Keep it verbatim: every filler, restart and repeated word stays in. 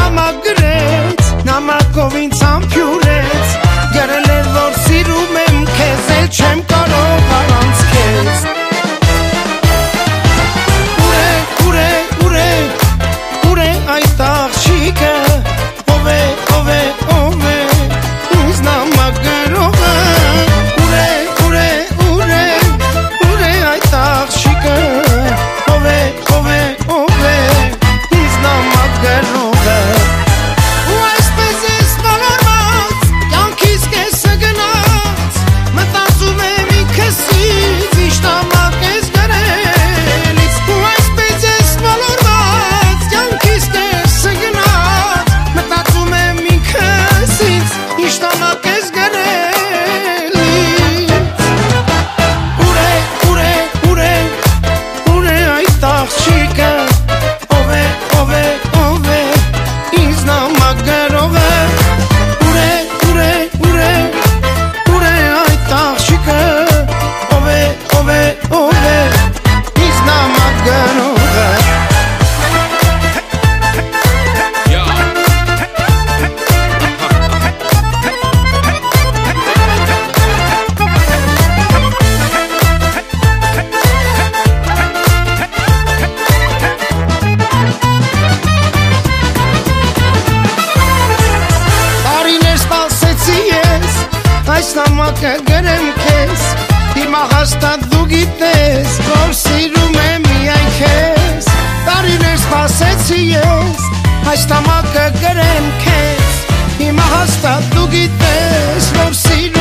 նամակ գրեց, նամակով ինձ համբյուրեց, գրել էր որ սիրում եմ քեզ, էլ չեմ կարող առանց քեզ։ Ուր է, ուր է, ուր է, ուր է այդ աղջիկը, ով է, ով է, ով է, ինձ նամակ գրողը, ուր է, ուր է, ուր է, ուր է այդ աղջիկը, ով է, ով է, ով է, ինձ նամակ գրողը։ Ու այսպես ես ոլորված, կյանքիս կեսը գնաց, մտածում եմ ինքս ինձ, ինչ նամակ ես գրելից։ Ու այսպես ես ոլորված, կյանքիս կեսը գնաց, մտածում եմ ինքս ինձ, ինչ նամակ ես գրելից։ Ուր է, ուր է, ուր է, ուր է այդ աղջիկը, ով է, ով է, ով է, ինձ նամակ գրողը։ Ուր է, ուր է, ուր է, ուր է այդ աղջիկը, ով է, ով է, ով է, ինձ նամակ գրողը։ Տարիներ սպասեցի ես, այս նամակը գրեմ քեզ, հիմա հաստատ դու գիտես, որ սիրում եմ միայն քեզ։ Տարիներ սպասեցի ես, այս նամակը գրեմ քեզ, հիմա հաստատ դու գիտես, որ սիրում